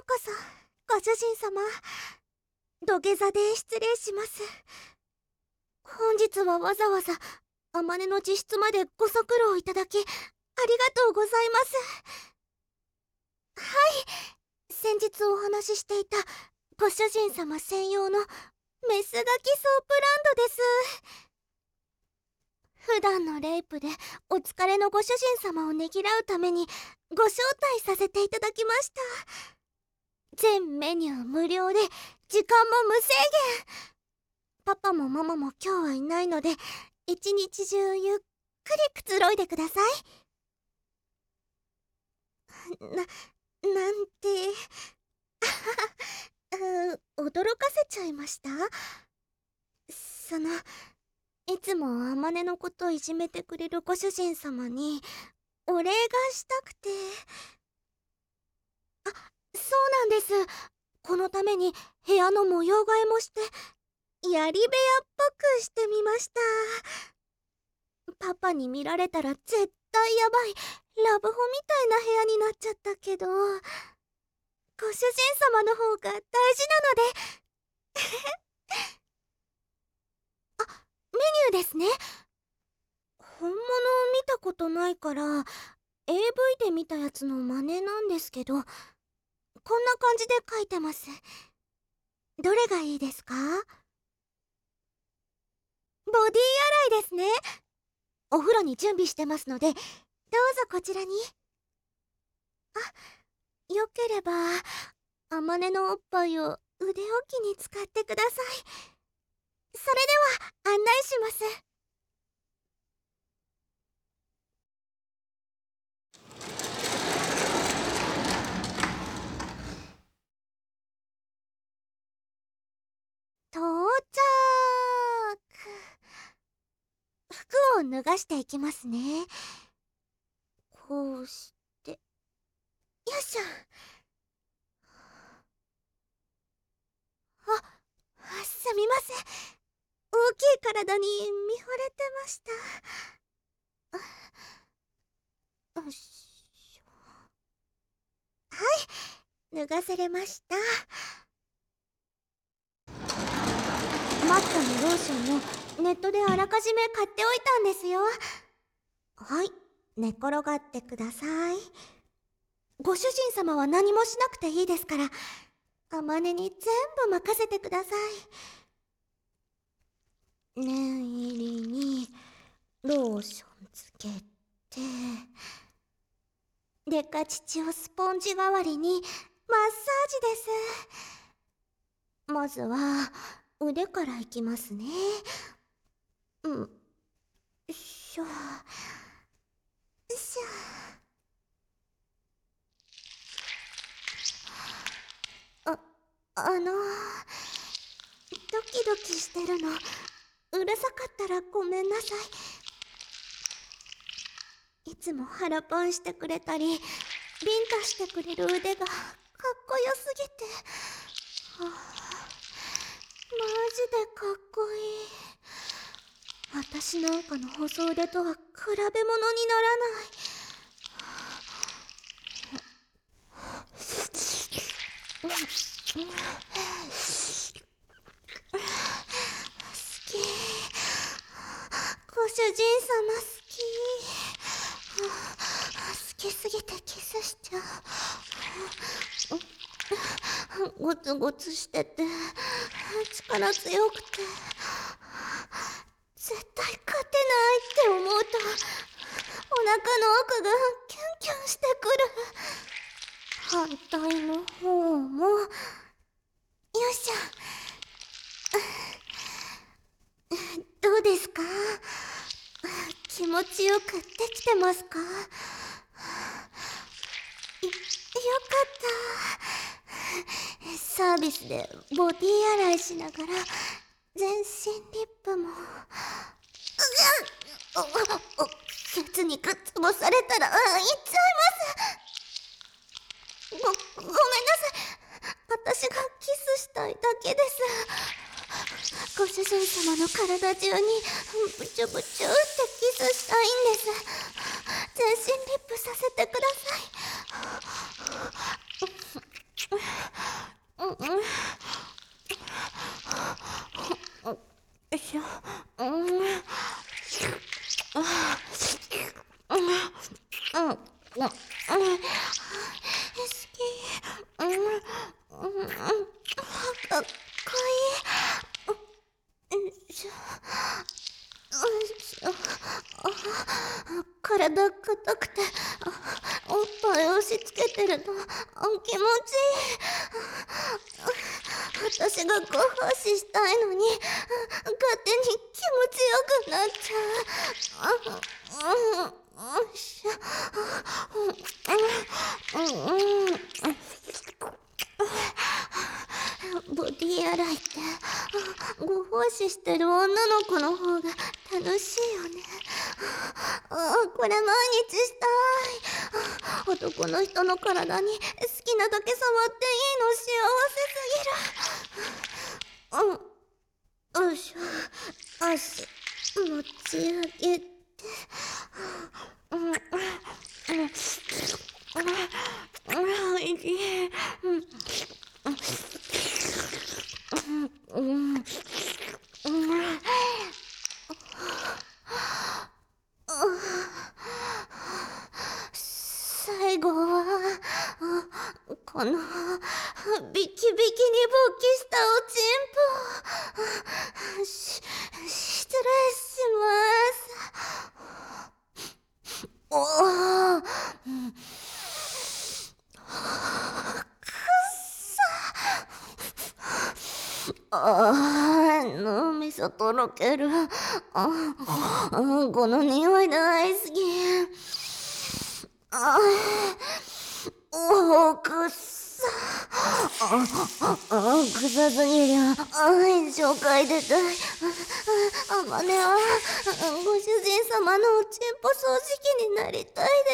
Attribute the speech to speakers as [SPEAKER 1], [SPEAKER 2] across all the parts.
[SPEAKER 1] こそ、ご主人様。土下座で失礼します。本日はわざわざ、天音の自室までご足労いただき、ありがとうございます。はい、先日お話ししていた、ご主人様専用の、メスガキソープランドです。普段のレイプでお疲れのご主人様をねぎらうためにご招待させていただきました。全メニュー無料で時間も無制限。パパもママも今日はいないので一日中ゆっくりくつろいでください。なんて驚かせちゃいました？いつも天音のこといじめてくれるご主人様にお礼がしたくて。そうなんです。このために部屋の模様替えもして槍部屋っぽくしてみました。パパに見られたら絶対やばいラブホみたいな部屋になっちゃったけど、ご主人様の方が大事なのでメニューですね。本物を見たことないから AV で見たやつの真似なんですけど、こんな感じで書いてます。どれがいいですか？ボディ洗いですね。お風呂に準備してますのでどうぞこちらに。よければ天音のおっぱいを腕置きに使ってください。それでは案内します。到着。服を脱がしていきますね。こうして、よいしょ。すみません。大きい体に見惚れてました。よいしょ。はい、脱がせれました。マットのローションもネットであらかじめ買っておいたんですよ。はい、寝転がってください。ご主人様は何もしなくていいですから、天音に全部任せてください。念入りにローションつけて、デカ乳をスポンジ代わりにマッサージです。まずは腕からいきますね。よいしょよいしょ。ドキドキしてるのうるさかったらごめんなさい。いつも腹パンしてくれたりビンタしてくれる腕がかっこよすぎて、マジでかっこいい。私なんかの細腕とは比べ物にならない。好き。ご主人様好き。好きすぎてキスしちゃう。ゴツゴツしてて力強くて絶対勝てないって思うとお腹の奥がキュンキュンしてくる。反対の方もよいしょ。どうですか？気持ちよくできてますか？よかった。サービスでボディ洗いしながら全身リップもケツにくっつぼされたらいっちゃいます。ごめんなさい。私がキスしたいだけです。ご主人様の体中にブチュブチュってキスしたいんです。全身リップさせてください。 好き。かっこいい。よいしょ。よいしょ。体硬くて、おっぱい押し付けてると気持ちいい。私がご奉仕したいのに勝手に気持ちよくなっちゃう。よいしょ。ボディ洗いってご奉仕してる女の子の方が楽しいよね。これ毎日したい。男の人の体に好きなだけ触っていいの幸せすぎる。よいしょ。足持ち上げて。いい。最後はこのビキビキに勃起したおちんぽ。失礼します。おお。脳みそとろける。この匂い大好き。くっさ。臭すぎる。紹介出たい。あまねはご主人様のおちんぽ掃除機になりたいです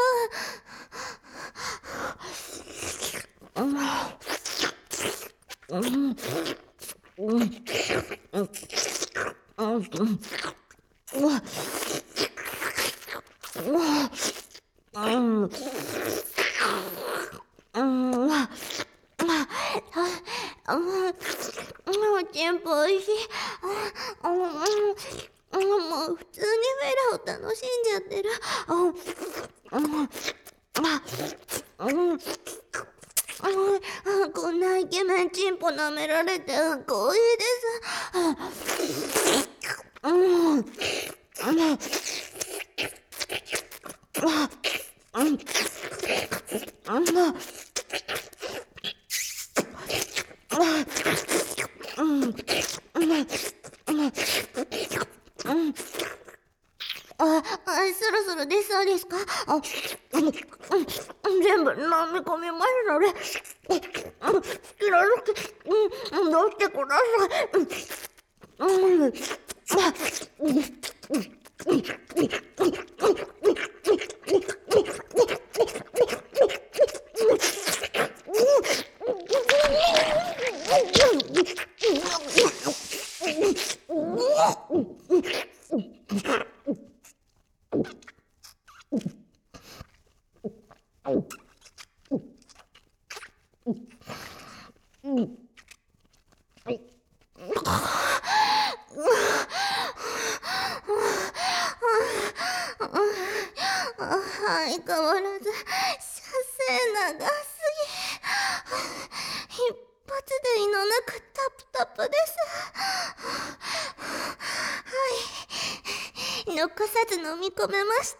[SPEAKER 1] おちんぽおいしい。もう普通にフェラを楽しんじゃってる。こんなイケメンチンポ舐められて光栄です。そろそろ出そうですか？全部飲み込みますので、好きなだけ出してくだ相変わらず射精長すぎ。一発で胃の中タプタプです。はい、残さず飲み込めました。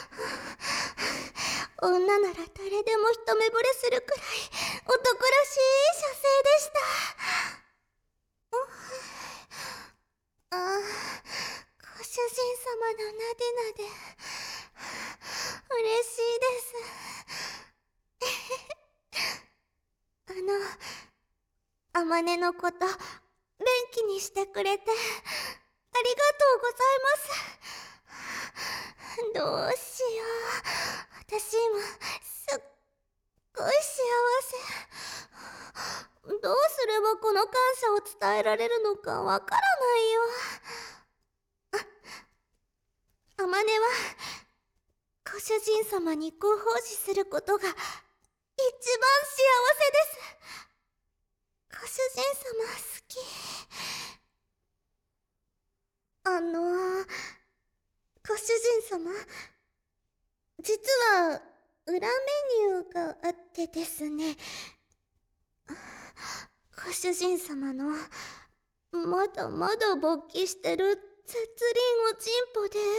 [SPEAKER 1] 女なら誰でも一目惚れするくらい男らしい射精でした。ご主人様のなでなで嬉しいです。あまねのこと元気にしてくれてありがとうございます。どうしよう。私今すっごい幸せ。どうすればこの感謝を伝えられるのかわからないよ。あまねはご主人様にご奉仕することが一番幸せです。ご主人様好き。ご主人様、実は裏メニューがあってですね、ご主人様のまだまだ勃起してる絶倫おちんぽで、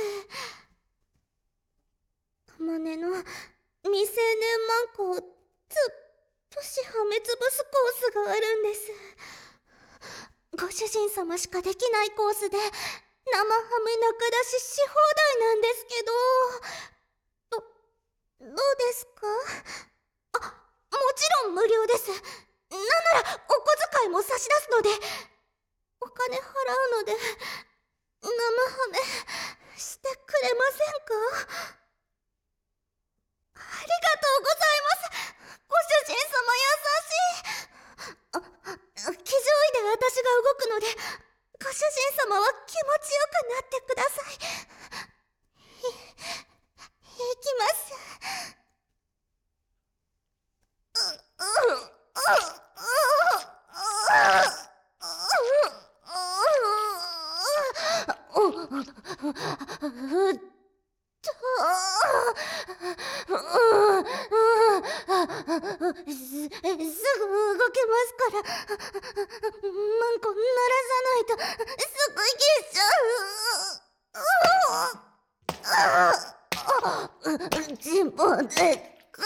[SPEAKER 1] 天音の未成年マンコをずっとしはめつぶすコースがあるんです。ご主人様しかできないコースで、生ハム中出しし放題なんですけど、どうですか？もちろん無料です。なんならお小遣いも差し出すので、お金払うので生ハメしてくれませんか？ありがとうございます。ご主人様優しい。騎乗位で私が動くので、ご主人様は気持ちよくなってください。いきます。すぐ動けますから、マンコ鳴らさないとすぐ消しちゃう。チンポでっか。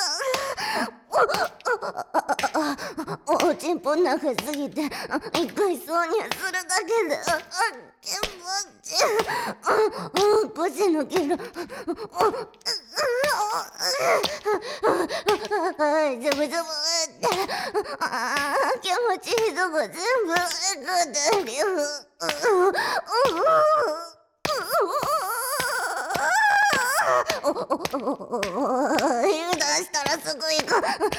[SPEAKER 1] おちんぽ長すぎて一回挿入するだけで気持ち腰抜ける。ズブズブって気持ちいいとこ全部くだり油断したらすぐ行く。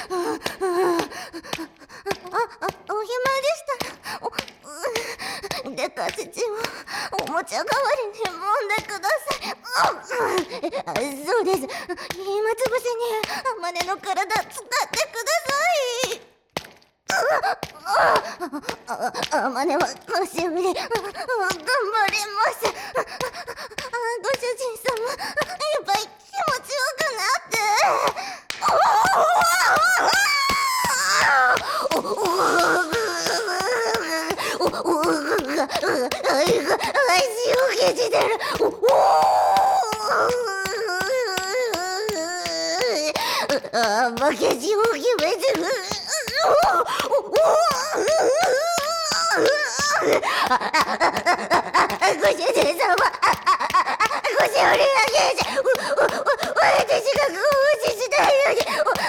[SPEAKER 1] お暇でしたらでか乳をおもちゃ代わりに揉んでください。そうです。暇つぶしに天音の体使ってください。天音は腰振り頑張ります。ご主人様やっぱり気持ちよくなって。足をけじてる。負けじを決めてる。ご主人様、腰折り上げて、私がご無視したいのに、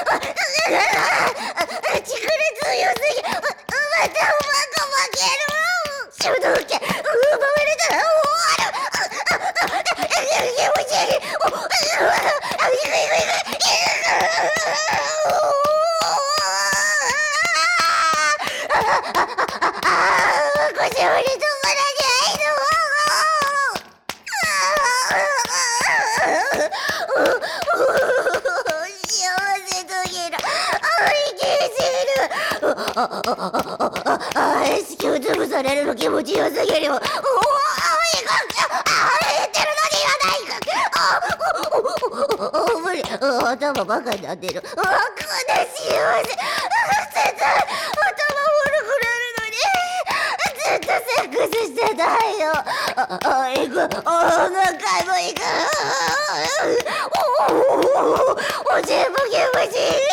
[SPEAKER 1] 力強すぎ、またおバカ負ける。主導権奪われたら終わる。気持ちいい。腰折り止まらないの。幸せすぎる。生きすぎる。地球潰されるの気持ちよすぎるよ。言ってるのに言わないか。無理。頭バカになってる。こんな幸せ。絶対頭悪くなるのに。ずっとセックスしてたいよ。行く。何回も行く。おちんぽ気持ちいい。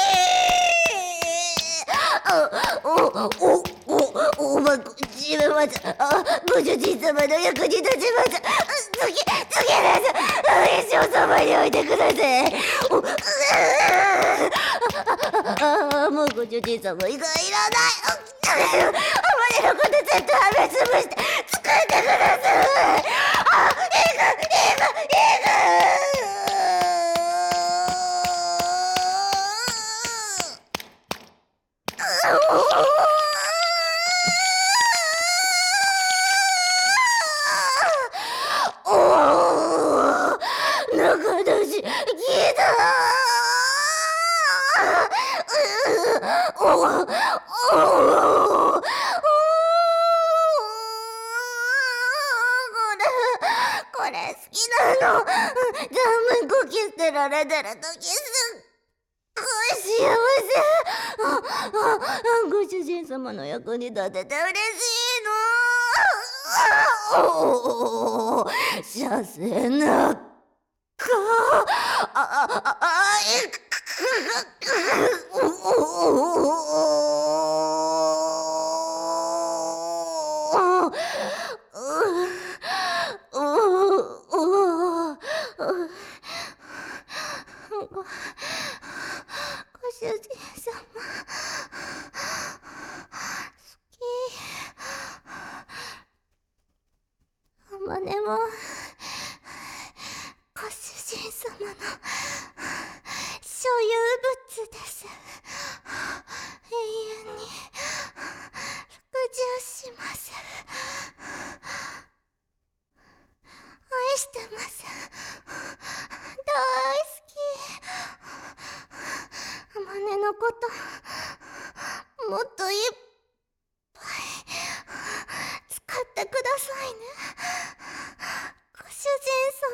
[SPEAKER 1] おまこ自分はご主人様の役に立ちます。次です。一生そばに置いてください。もうご主人様以外いらない。あまりのこと全部はめつぶして作ってください。中出し、聞いた。これ好きなの。ガムコキ捨てられてる時すっ幸せ。ご主人様の役に立てて嬉しいの。射精なか。いく。ご主人様好き。あまねもご主人様の所有物です。永遠に服従します。愛してます。大好き。あまねのこともっといっぱい使ってくださいね。ご主人様。